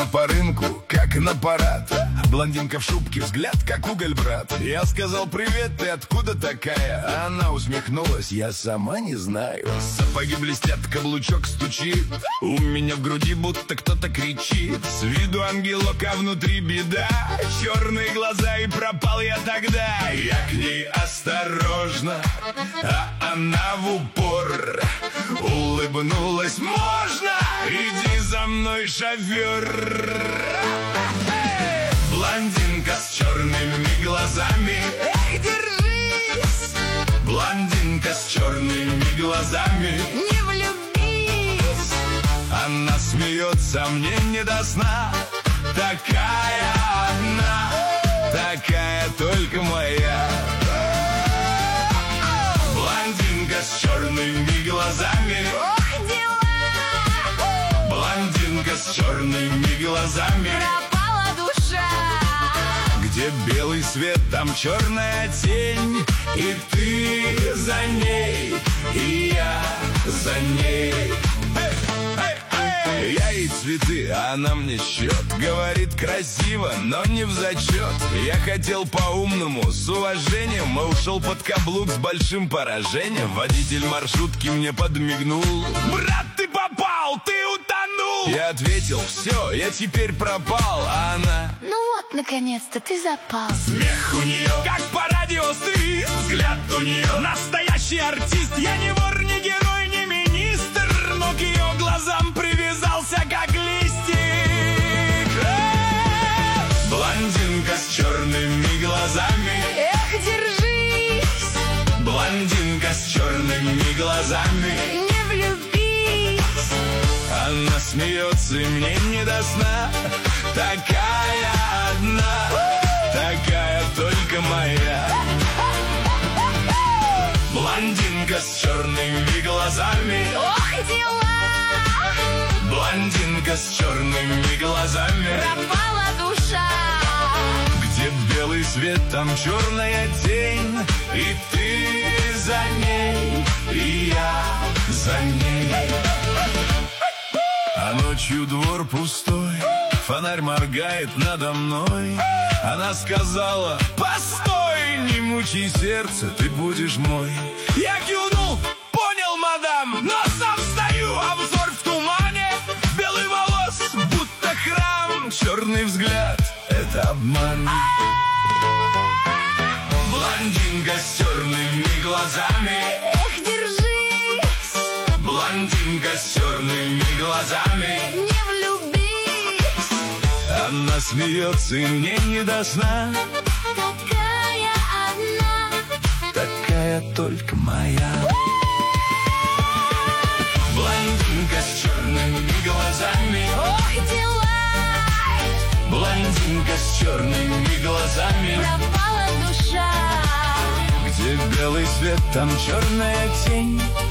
по рынку, как на парад. Блондинка в шубке, взгляд как уголь, брат. Я сказал: привет, ты откуда такая? Она усмехнулась: я сама не знаю. Сапоги блестят, каблучок стучит, у меня в груди будто кто-то кричит. С виду ангелок, а внутри беда. Черные глаза, и пропал я тогда. Я к ней осторожно, а она в упор улыбнулась: можно? Иди за мной, шофер. Блондинка с черными глазами, эх, держись! Блондинка с черными глазами, не влюбись! она смеется, мне не до сна. Такая одна, такая только моя. Блондинка с черными глазами, Ох, дела! блондинка с черными глазами. Пропала душа! Где белый свет, там черная тень. И ты за ней, и я за ней. Я ей цветы, а она мне счет. Говорит красиво, но не в зачет. Я хотел по-умному, с уважением, а ушел под каблук с большим поражением. Водитель маршрутки мне подмигнул: брат, ты попал, ты утонул. Я ответил: все, я теперь пропал. А она: Ну вот, наконец-то ты запал. смех у нее, как по радио свист. Взгляд у нее настоящий артист. Я не вор, не герой, не министр, но к ее глазам привязался как листик. Блондинка с черными глазами, Эх, держись! блондинка с черными глазами. Не влюбись! Она смеется, и мне не до сна. Такая одна, такая только моя. Блондинка с черными глазами, Ох, дела! блондинка с черными глазами. Пропала душа! Где белый свет, там черная тень. И ты за ней, и я за ней. А ночью двор пустой, фонарь моргает надо мной. Она сказала: постой, не мучай сердце, ты будешь мой. Я кивнул: понял, мадам, но сам стою, а взор в тумане. Белый волос, будто храм, черный взгляд — это обман. Блондинка с черными глазами, Эх, держись! блондинка с черными глазами. Не влюбись! Она смеется, и мне не до сна. Такая одна! Такая только моя. Блондинка с черными глазами, Ох, дела! блондинка с черными глазами. Пропала душа! Где белый свет, там черная тень.